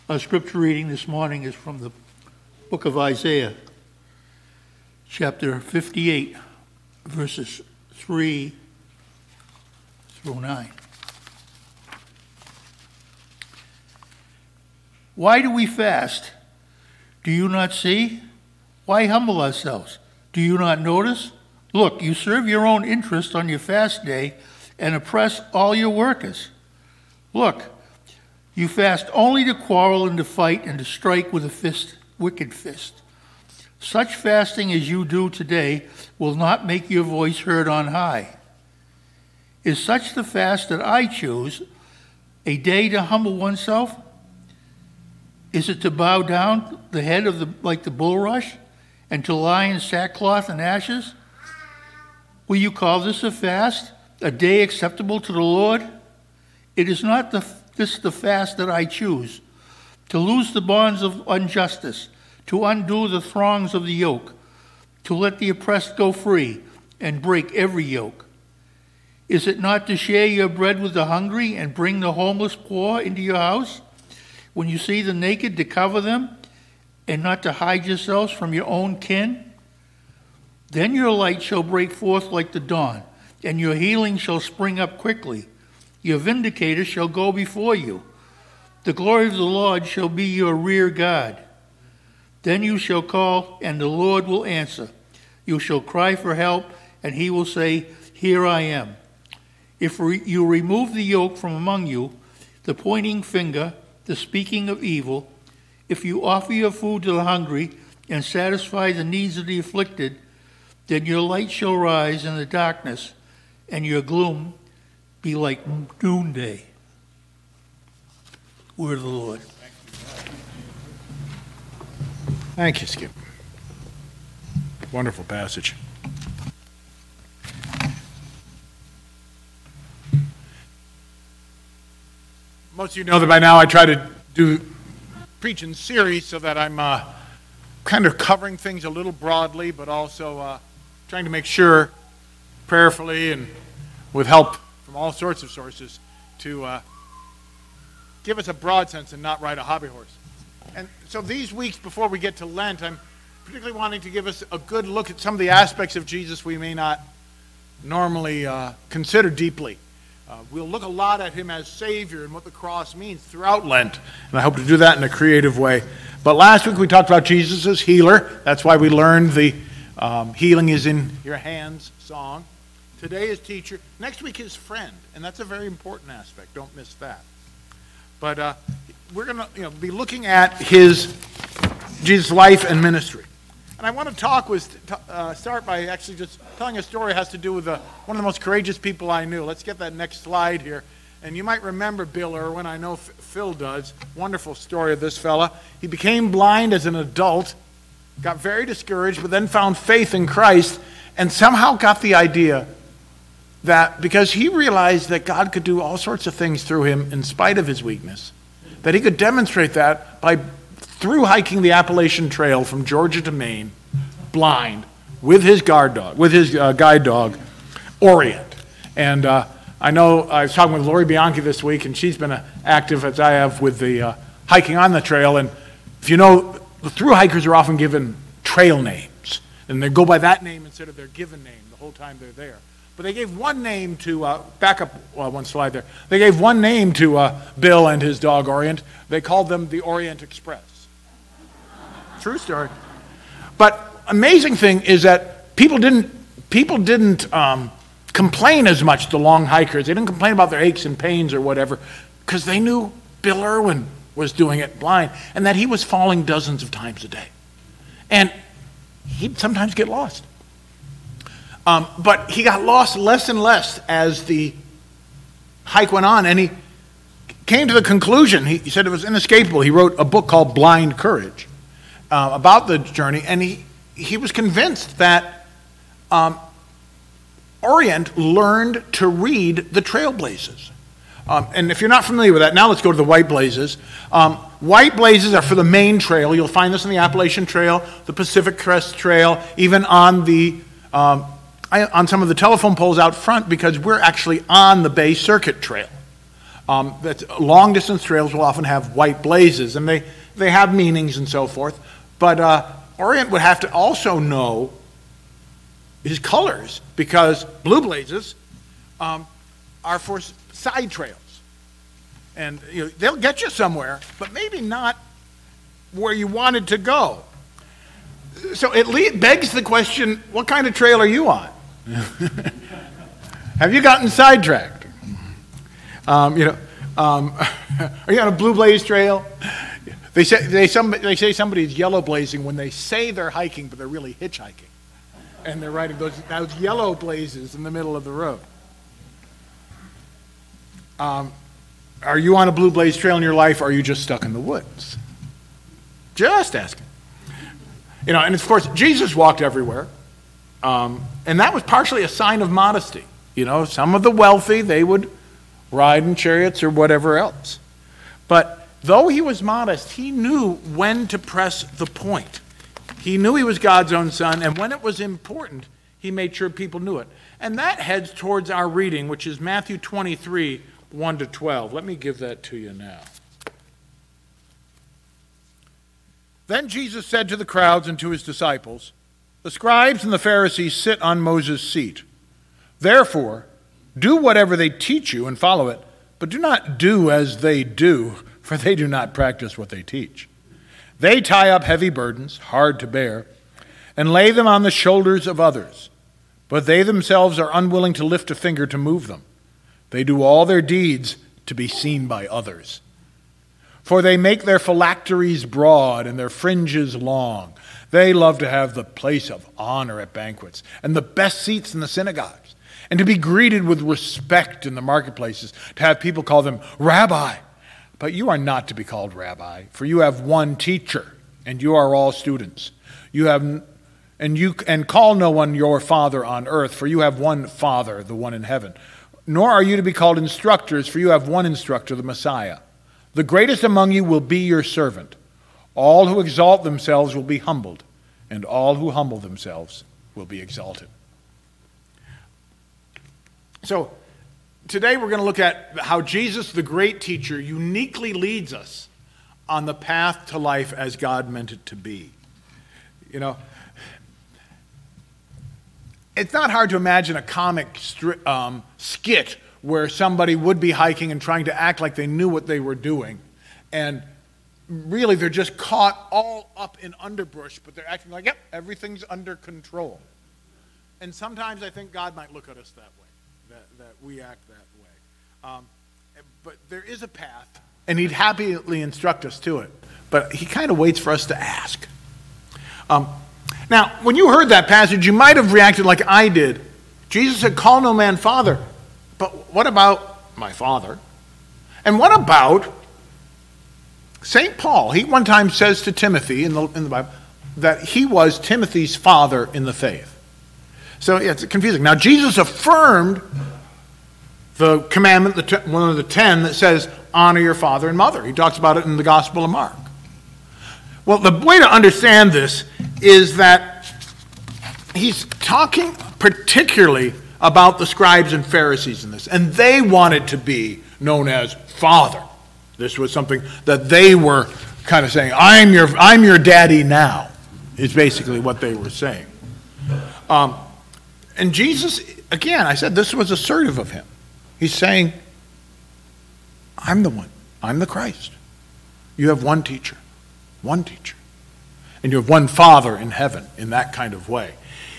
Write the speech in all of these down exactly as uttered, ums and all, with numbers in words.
Our scripture reading this morning is from the book of Isaiah, chapter fifty-eight, verses three through nine. Why do we fast? Do you not see? Why humble ourselves? Do you not notice? Look, you serve your own interest on your fast day and oppress all your workers. Look, you fast only to quarrel and to fight and to strike with a fist, wicked fist. Such fasting as you do today will not make your voice heard on high. Is such the fast that I choose, a day to humble oneself? Is it to bow down the head of the like the bulrush and to lie in sackcloth and ashes? Will you call this a fast, a day acceptable to the Lord? It is not the This is the fast that I choose, to loose the bonds of injustice, to undo the thongs of the yoke, to let the oppressed go free and break every yoke. Is it not to share your bread with the hungry and bring the homeless poor into your house? When you see the naked, to cover them and not to hide yourselves from your own kin? Then your light shall break forth like the dawn, and your healing shall spring up quickly. Your vindicator shall go before you. The glory of the Lord shall be your rear guard. Then you shall call, and the Lord will answer. You shall cry for help, and he will say, Here I am. If re- you remove the yoke from among you, the pointing finger, the speaking of evil, if you offer your food to the hungry and satisfy the needs of the afflicted, then your light shall rise in the darkness, and your gloom be like noonday. Word of the Lord. Thank you, Skip. Wonderful passage. Most of you know that by now I try to do preach in series so that I'm uh, kind of covering things a little broadly, but also uh, trying to make sure prayerfully and with help from all sorts of sources to uh, give us a broad sense and not ride a hobby horse. And so these weeks before we get to Lent, I'm particularly wanting to give us a good look at some of the aspects of Jesus we may not normally uh, consider deeply. Uh, we'll look a lot at him as Savior and what the cross means throughout Lent, and I hope to do that in a creative way. But last week we talked about Jesus as healer. That's why we learned the um, healing is in your hands song. Today is teacher. Next week is friend, and that's a very important aspect. Don't miss that. But uh, we're going to you know, be looking at his Jesus' life and ministry. And I want to talk with uh, start by actually just telling a story that has to do with uh, one of the most courageous people I knew. Let's get that next slide here. And you might remember Bill Irwin. I know F- Phil does. Wonderful story of this fella. He became blind as an adult, got very discouraged, but then found faith in Christ, and somehow got the idea that because he realized that God could do all sorts of things through him in spite of his weakness, that he could demonstrate that by through hiking the Appalachian Trail from Georgia to Maine, blind, with his guard dog, with his uh, guide dog, Orient. And uh, I know I was talking with Lori Bianchi this week, and she's been uh, active as I have with the uh, hiking on the trail. And if you know, the through hikers are often given trail names, and they go by that name instead of their given name the whole time they're there. But they gave one name to, uh, back up uh, one slide there, they gave one name to uh, Bill and his dog Orient. They called them the Orient Express. True story. But amazing thing is that people didn't, people didn't um, complain as much, the long hikers. They didn't complain about their aches and pains or whatever, because they knew Bill Irwin was doing it blind, and that he was falling dozens of times a day. And he'd sometimes get lost. Um, but he got lost less and less as the hike went on, and he came to the conclusion, he, he said it was inescapable. He wrote a book called Blind Courage uh, about the journey, and he, he was convinced that um, Orient learned to read the trailblazes. Um, and if you're not familiar with that, now let's go to the white blazes. Um, white blazes are for the main trail. You'll find this on the Appalachian Trail, the Pacific Crest Trail, even on the um, on some of the telephone poles out front, because we're actually on the Bay Circuit Trail. Um, that long-distance trails will often have white blazes, and they, they have meanings and so forth. But uh, Orient would have to also know his colors, because blue blazes um, are for side trails. And you know, they'll get you somewhere, but maybe not where you wanted to go. So it le- begs the question, what kind of trail are you on? Have you gotten sidetracked? Um, you know, um, are you on a blue blaze trail? They say, they, some, they say somebody's yellow blazing when they say they're hiking, but they're really hitchhiking. And they're riding those, those yellow blazes in the middle of the road. Um, are you on a blue blaze trail in your life, or are you just stuck in the woods? Just asking. You know, and of course, Jesus walked everywhere. Um, and that was partially a sign of modesty. You know, some of the wealthy, they would ride in chariots or whatever else. But though he was modest, he knew when to press the point. He knew he was God's own son, and when it was important, he made sure people knew it. And that heads towards our reading, which is Matthew twenty-three, one to twelve. Let me give that to you now. Then Jesus said to the crowds and to his disciples, "The scribes and the Pharisees sit on Moses' seat. Therefore, do whatever they teach you and follow it, but do not do as they do, for they do not practice what they teach. They tie up heavy burdens, hard to bear, and lay them on the shoulders of others, but they themselves are unwilling to lift a finger to move them. They do all their deeds to be seen by others. For they make their phylacteries broad and their fringes long. They love to have the place of honor at banquets and the best seats in the synagogues, and to be greeted with respect in the marketplaces, to have people call them Rabbi. But you are not to be called Rabbi, for you have one teacher, and you are all students. You have, and you and call no one your father on earth, for you have one Father, the one in heaven. Nor are you to be called instructors, for you have one instructor, the Messiah. The greatest among you will be your servant. All who exalt themselves will be humbled, and all who humble themselves will be exalted." So, today we're going to look at how Jesus, the great teacher, uniquely leads us on the path to life as God meant it to be. You know, it's not hard to imagine a comic stri- um, skit where somebody would be hiking and trying to act like they knew what they were doing. And really, they're just caught all up in underbrush, but they're acting like, yep, everything's under control. And sometimes I think God might look at us that way, that, that we act that way. Um, but there is a path, and he'd happily instruct us to it. But he kind of waits for us to ask. Um, now, when you heard that passage, you might have reacted like I did. Jesus said, "Call no man father." But what about my father? And what about Saint Paul? He one time says to Timothy in the, in the Bible that he was Timothy's father in the faith. So yeah, it's confusing. Now, Jesus affirmed the commandment, the t- one of the ten, that says, honor your father and mother. He talks about it in the Gospel of Mark. Well, the way to understand this is that he's talking particularly about the scribes and Pharisees in this, and they wanted to be known as Father. This was something that they were kind of saying, I'm your, I'm your daddy now, is basically what they were saying. Um, and Jesus, again, I said this was assertive of him. He's saying, I'm the one. I'm the Christ. You have one teacher, one teacher. And you have one Father in heaven in that kind of way.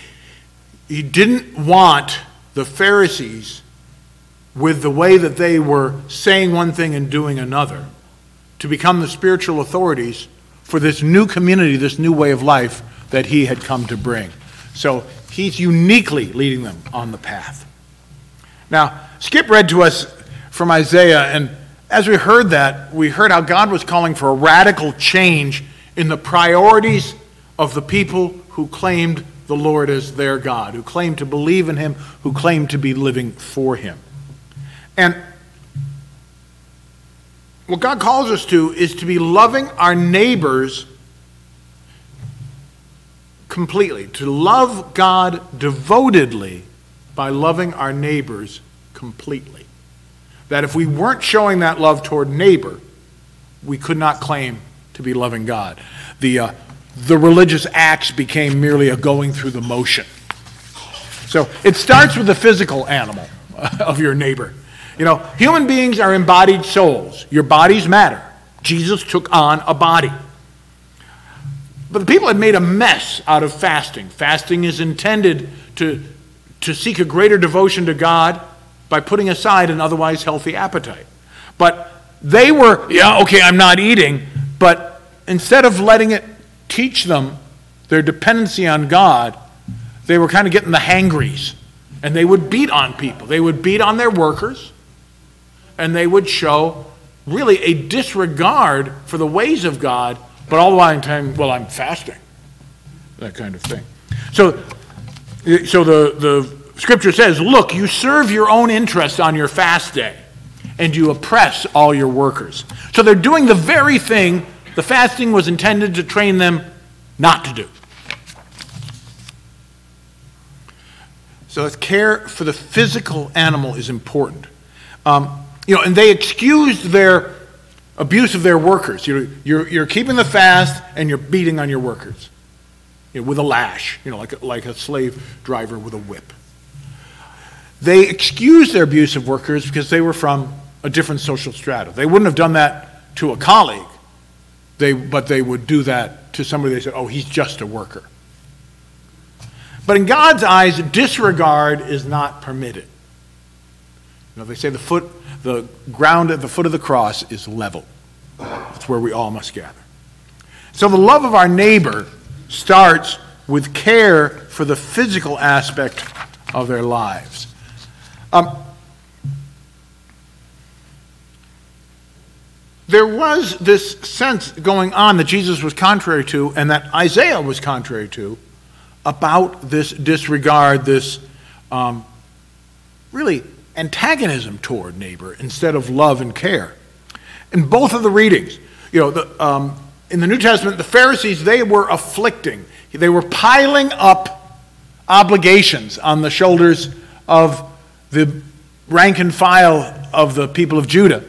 He didn't want the Pharisees, with the way that they were saying one thing and doing another, to become the spiritual authorities for this new community, this new way of life that he had come to bring. So he's uniquely leading them on the path. Now, Skip read to us from Isaiah, and as we heard that, we heard how God was calling for a radical change in the priorities of the people who claimed the Lord as their God, who claimed to believe in him, who claimed to be living for him. And what God calls us to is to be loving our neighbors completely, to love God devotedly by loving our neighbors completely. that if we weren't showing that love toward neighbor, we could not claim to be loving God. The, uh, the religious acts became merely a going through the motion. So it starts with the physical animal of your neighbor. You know, human beings are embodied souls. Your bodies matter. Jesus took on a body. But the people had made a mess out of fasting. Fasting is intended to, to seek a greater devotion to God by putting aside an otherwise healthy appetite. But they were, yeah, okay, I'm not eating, but instead of letting it teach them their dependency on God, they were kind of getting the hangries. And they would beat on people. They would beat on their workers, and they would show really a disregard for the ways of God, but all the while in time, well, I'm fasting. That kind of thing. So, so the, the scripture says, look, you serve your own interest on your fast day, and you oppress all your workers. So they're doing the very thing the fasting was intended to train them not to do. So care for the physical animal is important. Um, you know, and they excused their abuse of their workers. You're, you're, you're keeping the fast and you're beating on your workers, you know, with a lash, you know, like a, like a slave driver with a whip. They excused their abuse of workers because they were from a different social strata. They wouldn't have done that to a colleague, they, but they would do that to somebody they said, oh, he's just a worker. But in God's eyes, disregard is not permitted. You know, they say the foot, the ground at the foot of the cross is level. That's where we all must gather. So the love of our neighbor starts with care for the physical aspect of their lives. Um, there was this sense going on that Jesus was contrary to, and that Isaiah was contrary to, about this disregard, this um, really antagonism toward neighbor instead of love and care. In both of the readings, you know, the, um, in the New Testament, the Pharisees, they were afflicting. They were piling up obligations on the shoulders of the rank and file of the people of Judah,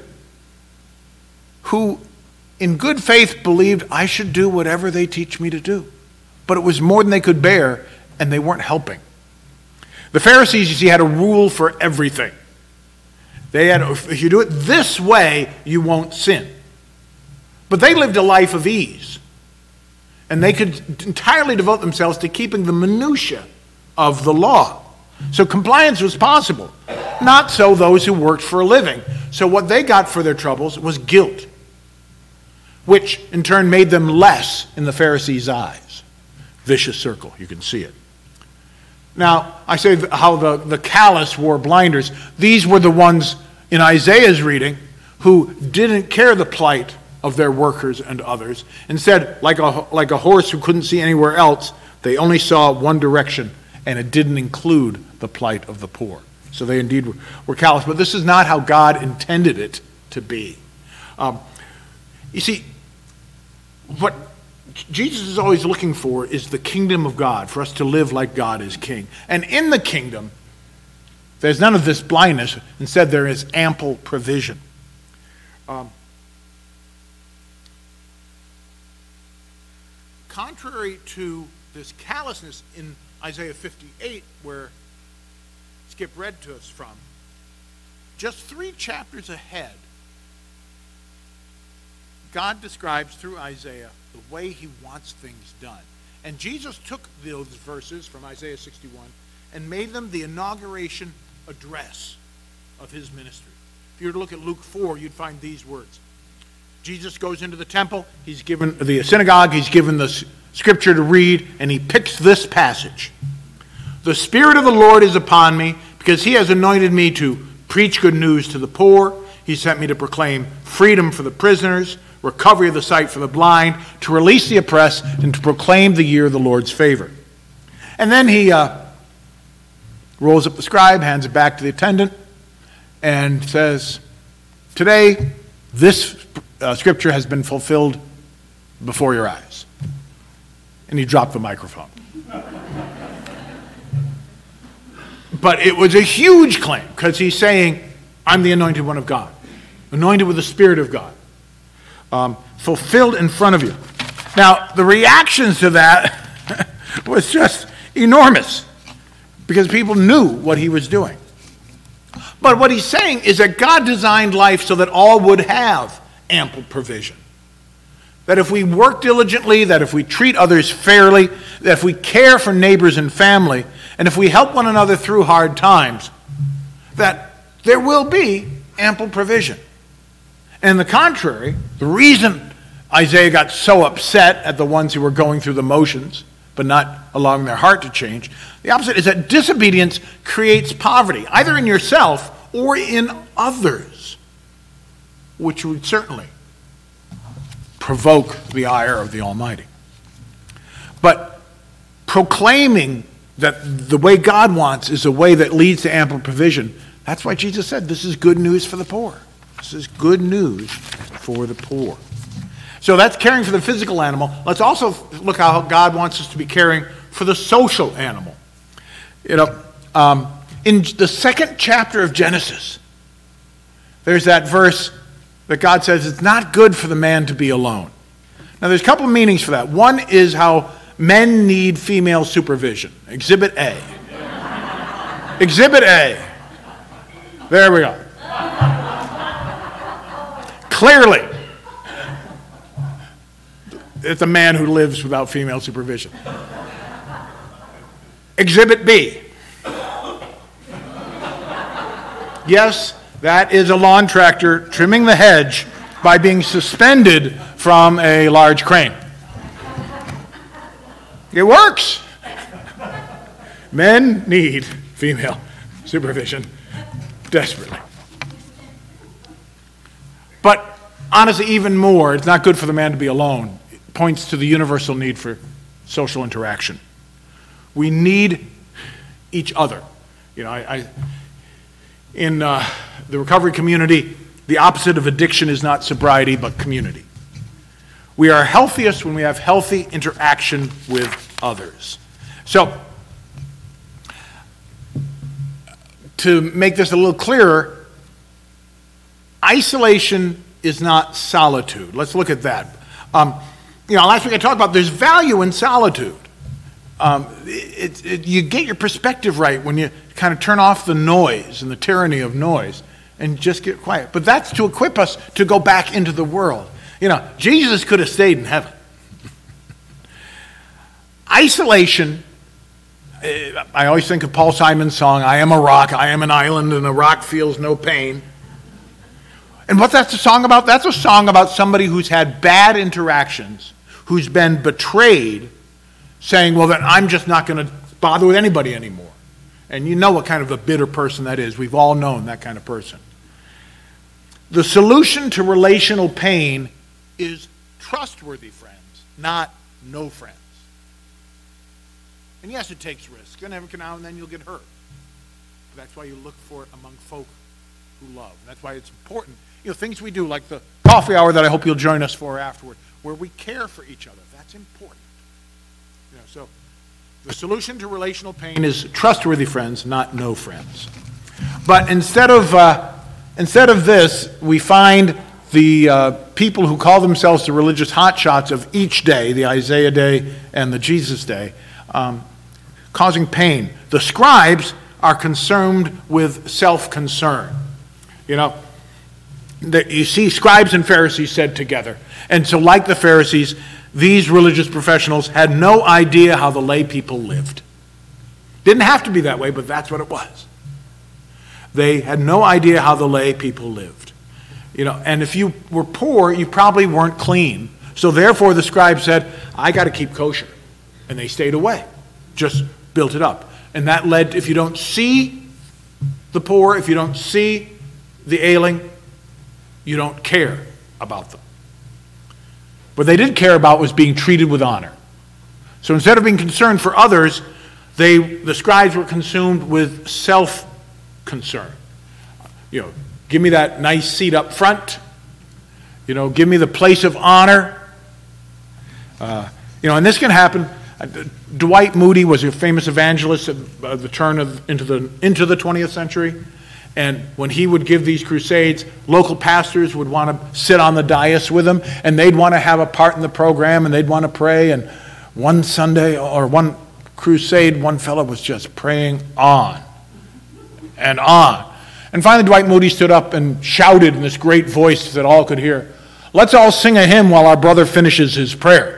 who in good faith believed, I should do whatever they teach me to do. But it was more than they could bear, and they weren't helping. The Pharisees, you see, had a rule for everything. They had, if you do it this way, you won't sin. But they lived a life of ease. And they could entirely devote themselves to keeping the minutia of the law. So compliance was possible. Not so those who worked for a living. So what they got for their troubles was guilt, which in turn made them less in the Pharisees' eyes. Vicious circle, you can see it. Now, I say how the, the callous wore blinders. These were the ones in Isaiah's reading who didn't care the plight of their workers and others. Instead, like a, like a horse who couldn't see anywhere else, they only saw one direction, and it didn't include the plight of the poor. So they indeed were, were callous. But this is not how God intended it to be. Um, you see, what Jesus is always looking for is the kingdom of God, for us to live like God is king. And in the kingdom, there's none of this blindness. Instead, there is ample provision. Um, contrary to this callousness in Isaiah fifty-eight, where Skip read to us from, just three chapters ahead, God describes through Isaiah the way he wants things done. And Jesus took those verses from Isaiah sixty-one and made them the inauguration address of his ministry. If you were to look at Luke four, you'd find these words. Jesus goes into the temple, he's given the synagogue, he's given the scripture to read, and he picks this passage. The Spirit of the Lord is upon me, because he has anointed me to preach good news to the poor. He sent me to proclaim freedom for the prisoners, recovery of the sight for the blind, to release the oppressed, and to proclaim the year of the Lord's favor. And then he uh, rolls up the scribe, hands it back to the attendant, and says, today, this uh, scripture has been fulfilled before your eyes. And he dropped the microphone. But it was a huge claim, because he's saying, I'm the anointed one of God, anointed with the Spirit of God, um, fulfilled in front of you. Now, the reactions to that was just enormous because people knew what he was doing. But what he's saying is that God designed life so that all would have ample provision. That if we work diligently, that if we treat others fairly, that if we care for neighbors and family, and if we help one another through hard times, that there will be ample provision. And on the contrary, the reason Isaiah got so upset at the ones who were going through the motions, but not allowing their heart to change, the opposite is that disobedience creates poverty, either in yourself or in others, which would certainly provoke the ire of the Almighty. But proclaiming that the way God wants is a way that leads to ample provision, that's why Jesus said this is good news for the poor. This is good news for the poor. So that's caring for the physical animal. Let's also look how God wants us to be caring for the social animal. You know, um, in the second chapter of Genesis, there's that verse that God says it's not good for the man to be alone. Now, there's a couple of meanings for that. One is how men need female supervision. Exhibit A. Exhibit A. There we go. Clearly, it's a man who lives without female supervision. Exhibit B. Yes, that is a lawn tractor trimming the hedge by being suspended from a large crane. It works. Men need female supervision desperately. But honestly, even more, it's not good for the man to be alone. It points to the universal need for social interaction. We need each other. You know, I, I in uh, the recovery community, the opposite of addiction is not sobriety, but community. We are healthiest when we have healthy interaction with others. So, to make this a little clearer, isolation is not solitude. Let's look at that. Um, you know, last week I talked about there's value in solitude. Um, it, it, you get your perspective right when you kind of turn off the noise and the tyranny of noise and just get quiet. But that's to equip us to go back into the world. You know, Jesus could have stayed in heaven. Isolation, I always think of Paul Simon's song, I am a rock, I am an island, and a rock feels no pain. And what that's a song about? That's a song about somebody who's had bad interactions, who's been betrayed, saying, well, then I'm just not going to bother with anybody anymore. And you know what kind of a bitter person that is. We've all known that kind of person. The solution to relational pain is trustworthy friends, not no friends. And yes, it takes risk. And every now and then you'll get hurt. But that's why you look for it among folk who love. And that's why it's important. You know, things we do like the coffee hour that I hope you'll join us for afterward, where we care for each other. That's important. You know, so the solution to relational pain is trustworthy friends, not no friends. But instead of uh, instead of this, we find the uh, people who call themselves the religious hotshots of each day, the Isaiah day and the Jesus day, um, causing pain. The scribes are consumed with self-concern. You know, the, you see scribes and Pharisees said together. And so like the Pharisees, these religious professionals had no idea how the lay people lived. Didn't have to be that way, but that's what it was. They had no idea how the lay people lived. You know, and if you were poor, you probably weren't clean. So therefore the scribe said, I got to keep kosher. And they stayed away, just built it up. And that led, if you don't see the poor, if you don't see the ailing, you don't care about them. What they did care about was being treated with honor. So instead of being concerned for others, they, the scribes were consumed with self-concern. You know, give me that nice seat up front. You know, give me the place of honor. Uh, you know, and this can happen. Uh, Dwight Moody was a famous evangelist at uh, the turn of into the into the twentieth century, And when he would give these crusades, local pastors would want to sit on the dais with him, and they'd want to have a part in the program, and they'd want to pray. And one Sunday or one crusade, one fellow was just praying on and on. And finally, Dwight Moody stood up and shouted in this great voice that all could hear, "Let's all sing a hymn while our brother finishes his prayer."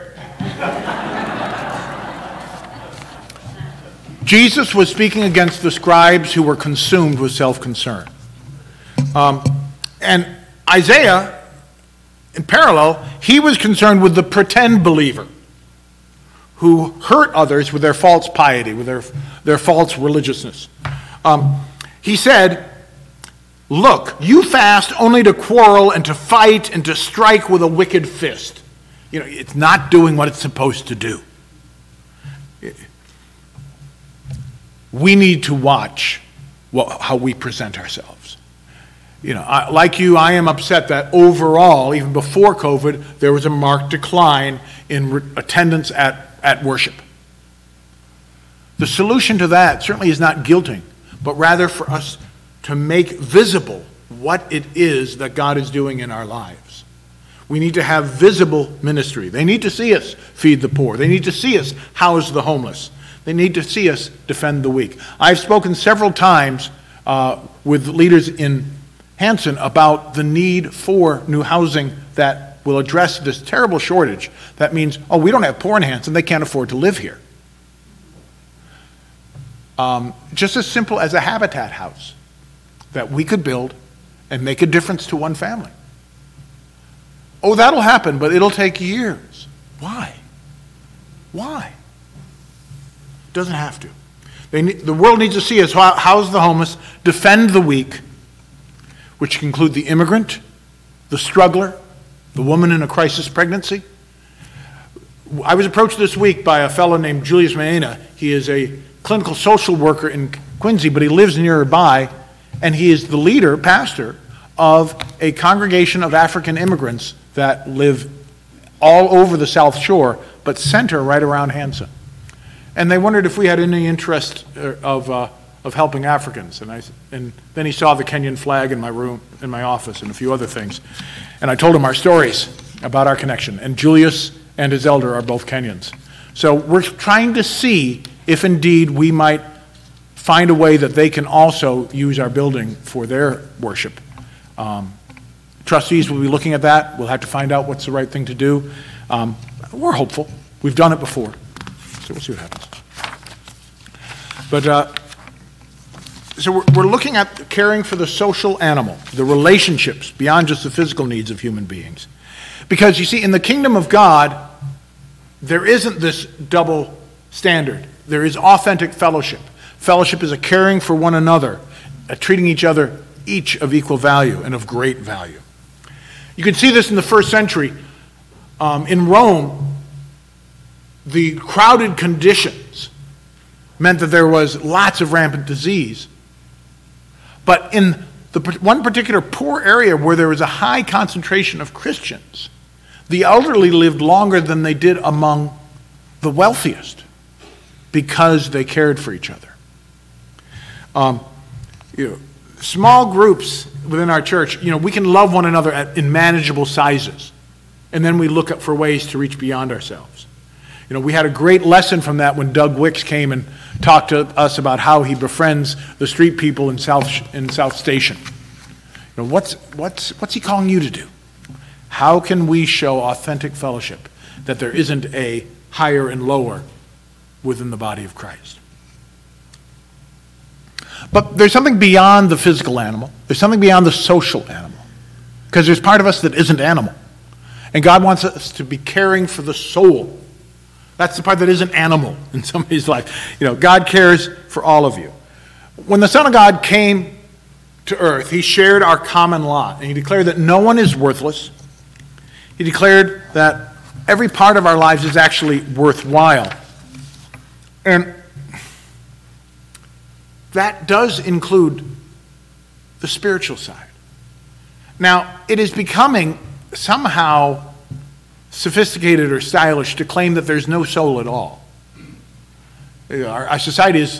Jesus was speaking against the scribes who were consumed with self-concern. Um, and Isaiah, in parallel, he was concerned with the pretend believer who hurt others with their false piety, with their, their false religiousness. Um, he said, "Look, you fast only to quarrel and to fight and to strike with a wicked fist." You know, it's not doing what it's supposed to do. We need to watch what, how we present ourselves. You know, I, like you, I am upset that overall, even before COVID, there was a marked decline in re- attendance at, at worship. The solution to that certainly is not guilting, but rather for us to make visible what it is that God is doing in our lives. We need to have visible ministry. They need to see us feed the poor. They need to see us house the homeless. They need to see us defend the weak. I've spoken several times uh, with leaders in Hanson about the need for new housing that will address this terrible shortage. That means, oh, we don't have poor in Hanson, they can't afford to live here. Um, just as simple as a Habitat house that we could build and make a difference to one family. Oh, that'll happen, but it'll take years. Why? Why? Doesn't have to. They need, the world needs to see us house the homeless, defend the weak, which can include the immigrant, the struggler, the woman in a crisis pregnancy. I was approached this week by a fellow named Julius Maena. He is a clinical social worker in Quincy, but he lives nearby, and he is the leader, pastor, of a congregation of African immigrants that live all over the South Shore, but center right around Hanson. And they wondered if we had any interest of uh, of helping Africans. And I and then he saw the Kenyan flag in my room, in my office, and a few other things. And I told him our stories about our connection. And Julius and his elder are both Kenyans. So we're trying to see if indeed we might find a way that they can also use our building for their worship. Um, trustees will be looking at that. We'll have to find out what's the right thing to do. Um, we're hopeful. We've done it before. So we'll see what happens. But uh, so we're, we're looking at caring for the social animal, the relationships beyond just the physical needs of human beings. Because you see, in the kingdom of God, there isn't this double standard. There is authentic fellowship. Fellowship is a caring for one another, a treating each other each of equal value and of great value. You can see this in the first century. Um, in Rome, the crowded conditions meant that there was lots of rampant disease. But in the one particular poor area where there was a high concentration of Christians, the elderly lived longer than they did among the wealthiest because they cared for each other. Um, you know, small groups within our church, you know, we can love one another at, in manageable sizes, and then we look up for ways to reach beyond ourselves. You know, we had a great lesson from that when Doug Wicks came and talked to us about how he befriends the street people in South in South Station. You know, what's what's what's he calling you to do? How can we show authentic fellowship, that there isn't a higher and lower within the body of Christ? But there's something beyond the physical animal. There's something beyond the social animal, because there's part of us that isn't animal, and God wants us to be caring for the soul. That's the part that isn't animal in somebody's life. You know, God cares for all of you. When the Son of God came to earth, he shared our common lot, and he declared that no one is worthless. He declared that every part of our lives is actually worthwhile. And that does include the spiritual side. Now, it is becoming somehow sophisticated or stylish to claim that there's no soul at all. Our, our society is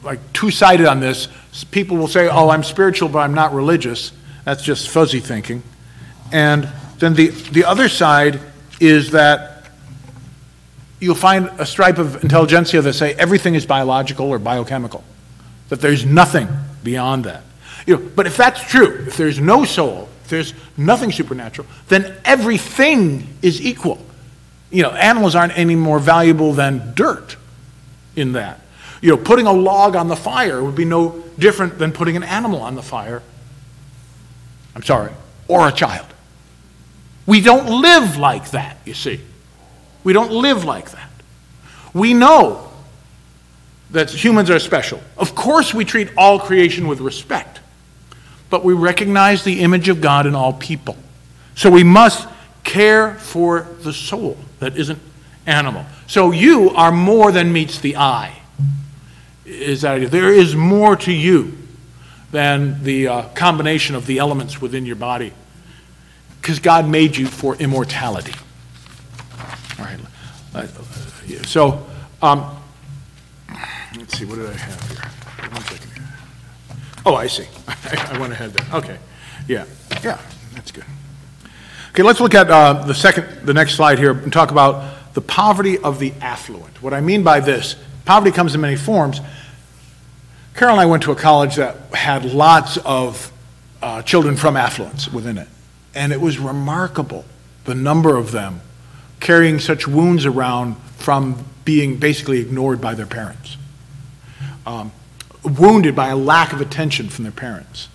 like two-sided on this. People will say, oh, I'm spiritual, but I'm not religious. That's just fuzzy thinking. And then the, the other side is that you'll find a stripe of intelligentsia that say everything is biological or biochemical, that there's nothing beyond that. You know, but if that's true, if there's no soul, if there's nothing supernatural, then everything is equal. You know, animals aren't any more valuable than dirt in that. You know, putting a log on the fire would be no different than putting an animal on the fire. I'm sorry, or a child. We don't live like that, you see. We don't live like that. We know that humans are special. Of course we treat all creation with respect, but we recognize the image of God in all people. So we must care for the soul that isn't animal. So you are more than meets the eye. Is that there is more to you than the uh, combination of the elements within your body, because God made you for immortality. All right. Uh, so, um, let's see. What did I have here? One second here. Oh, I see. I went ahead there. Okay. Yeah. Yeah. That's good. Okay. Let's look at uh, the second, the next slide here, and talk about the poverty of the affluent. What I mean by this, poverty comes in many forms. Carol and I went to a college that had lots of uh, children from affluence within it. And it was remarkable, the number of them carrying such wounds around from being basically ignored by their parents. Um, wounded by a lack of attention from their parents.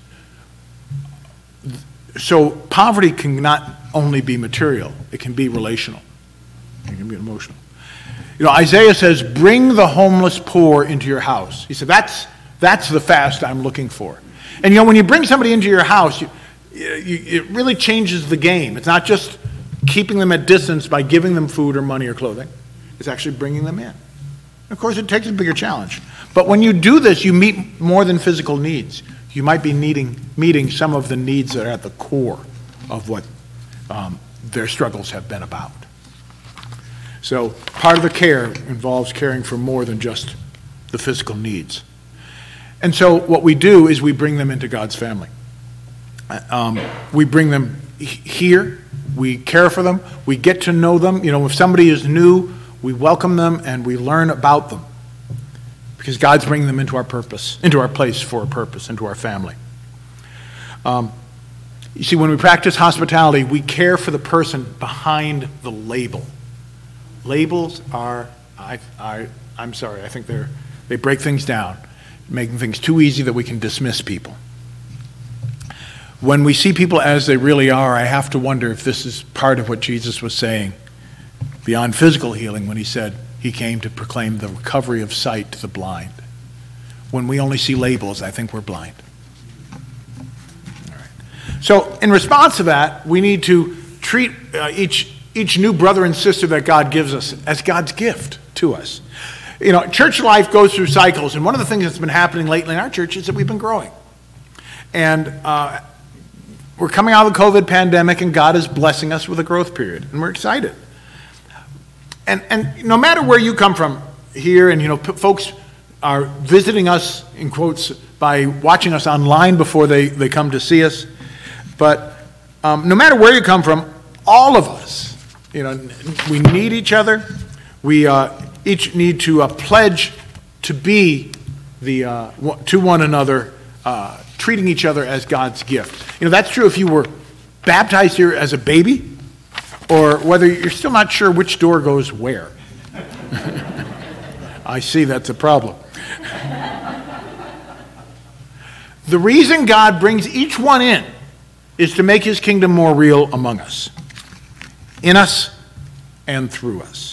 So poverty can not only be material, it can be relational. It can be emotional. You know, Isaiah says, bring the homeless poor into your house. He said, that's, that's the fast I'm looking for. And you know, when you bring somebody into your house, you, you, it really changes the game. It's not just keeping them at distance by giving them food or money or clothing. It's actually bringing them in. Of course, it takes a bigger challenge. But when you do this, you meet more than physical needs. You might be needing, meeting some of the needs that are at the core of what um, their struggles have been about. So part of the care involves caring for more than just the physical needs. And so what we do is we bring them into God's family. Um, we bring them here, we care for them, we get to know them. You know, if somebody is new, we welcome them and we learn about them. Because God's bringing them into our purpose, into our place for a purpose, into our family. Um, you see, when we practice hospitality, we care for the person behind the label. Labels are, I, I, I'm sorry, I think they're, they break things down, making things too easy that we can dismiss people. When we see people as they really are, I have to wonder if this is part of what Jesus was saying beyond physical healing when he said he came to proclaim the recovery of sight to the blind. When we only see labels, I think we're blind. All right. So in response to that, we need to treat uh, each each new brother and sister that God gives us as God's gift to us. You know, church life goes through cycles, and one of the things that's been happening lately in our church is that we've been growing. And uh, we're coming out of the COVID pandemic, and God is blessing us with a growth period, and we're excited. And and no matter where you come from here, and you know, p- folks are visiting us, in quotes, by watching us online before they, they come to see us. But um, no matter where you come from, all of us, you know, we need each other. We uh, each need to uh, pledge to be the uh, to one another, uh, treating each other as God's gift. You know, that's true if you were baptized here as a baby, or whether you're still not sure which door goes where. I see that's a problem. The reason God brings each one in is to make his kingdom more real among us, in us and through us.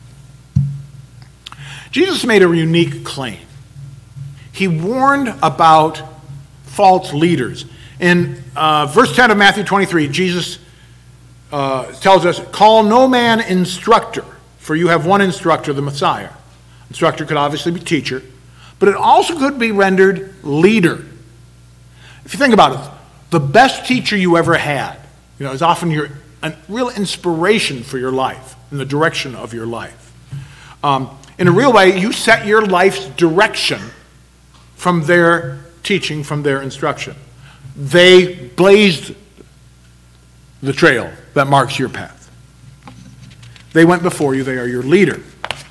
Jesus made a unique claim. He warned about false leaders. In uh, verse ten of Matthew twenty-three, Jesus uh, tells us, call no man instructor, for you have one instructor, the Messiah. Instructor could obviously be teacher, but it also could be rendered leader. If you think about it, the best teacher you ever had, you know, is often your a real inspiration for your life, in the direction of your life. Um, in a real way, you set your life's direction from their teaching, from their instruction. They blazed the trail that marks your path. They went before you. They are your leader.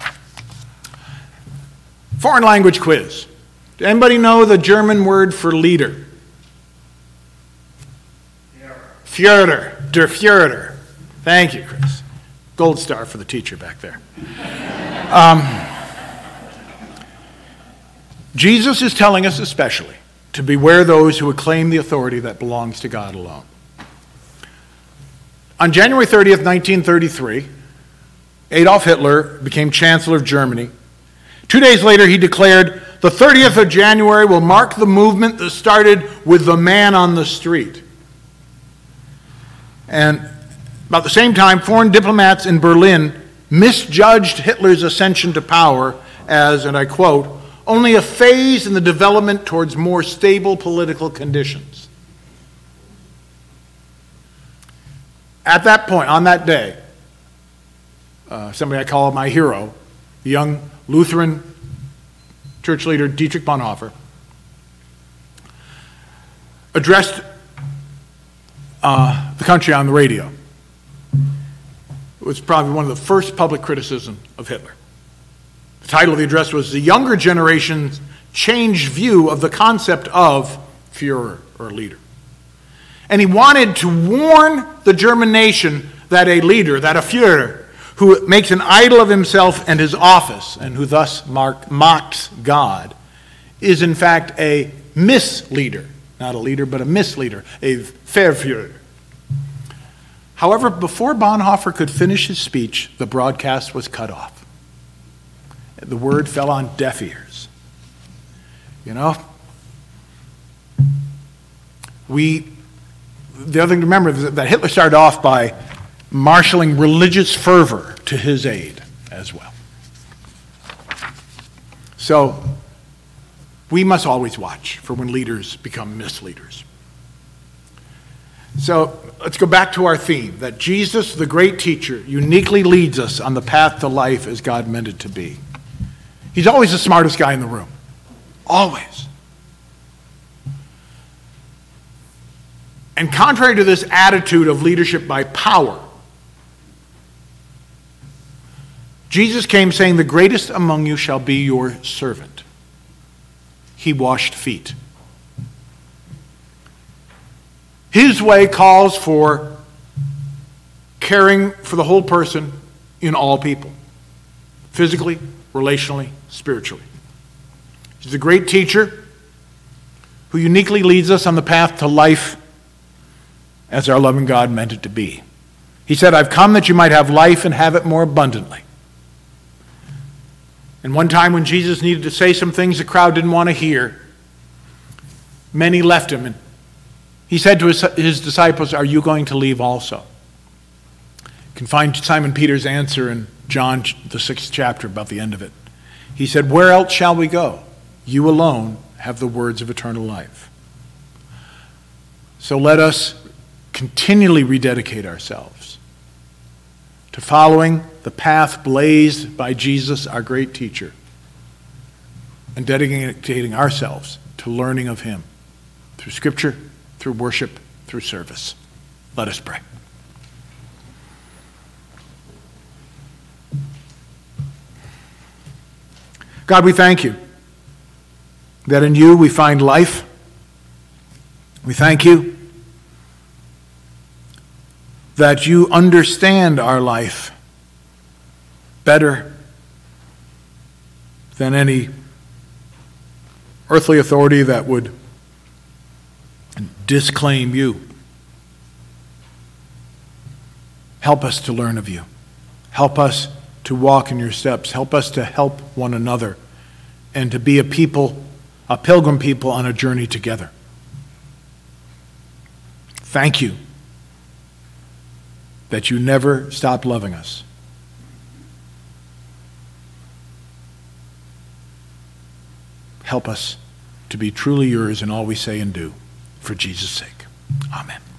Foreign language quiz. Does anybody know the German word for leader? Führer. Der Führer. Thank you, Chris. Gold star for the teacher back there. Um, Jesus is telling us especially to beware those who would claim the authority that belongs to God alone. On January thirtieth, nineteen thirty-three, Adolf Hitler became Chancellor of Germany. Two days later, he declared, the thirtieth of January will mark the movement that started with the man on the street. And about the same time, foreign diplomats in Berlin misjudged Hitler's ascension to power as, and I quote, only a phase in the development towards more stable political conditions. At that point, on that day, uh, somebody I call my hero, the young Lutheran church leader Dietrich Bonhoeffer, addressed uh, the country on the radio. It was probably one of the first public criticism of Hitler. The title of the address was The Younger Generation's Changed View of the Concept of Führer, or leader. And he wanted to warn the German nation that a leader, that a Führer, who makes an idol of himself and his office, and who thus mark, mocks God, is in fact a misleader. Not a leader, but a misleader, a Verführer. However, before Bonhoeffer could finish his speech, the broadcast was cut off. The word fell on deaf ears. You know, we, the other thing to remember is that Hitler started off by marshaling religious fervor to his aid as well. So, we must always watch for when leaders become misleaders. So, let's go back to our theme, that Jesus, the great teacher, uniquely leads us on the path to life as God meant it to be. He's always the smartest guy in the room. Always. And contrary to this attitude of leadership by power, Jesus came saying, the greatest among you shall be your servant. He washed feet. His way calls for caring for the whole person in all people, physically, relationally, spiritually. He's a great teacher who uniquely leads us on the path to life as our loving God meant it to be. He said, I've come that you might have life and have it more abundantly. And one time when Jesus needed to say some things the crowd didn't want to hear, many left him. And he said to his, his disciples, are you going to leave also? You can find Simon Peter's answer in John, the sixth chapter, about the end of it. He said, where else shall we go? You alone have the words of eternal life. So let us continually rededicate ourselves to following the path blazed by Jesus, our great teacher, and dedicating ourselves to learning of him through Scripture, through worship, through service. Let us pray. God, we thank you that in you we find life. We thank you that you understand our life better than any earthly authority that would disclaim you. Help us to learn of you. Help us to walk in your steps. Help us to help one another and to be a people, a pilgrim people on a journey together. Thank you that you never stop loving us. Help us to be truly yours in all we say and do, for Jesus' sake. Amen.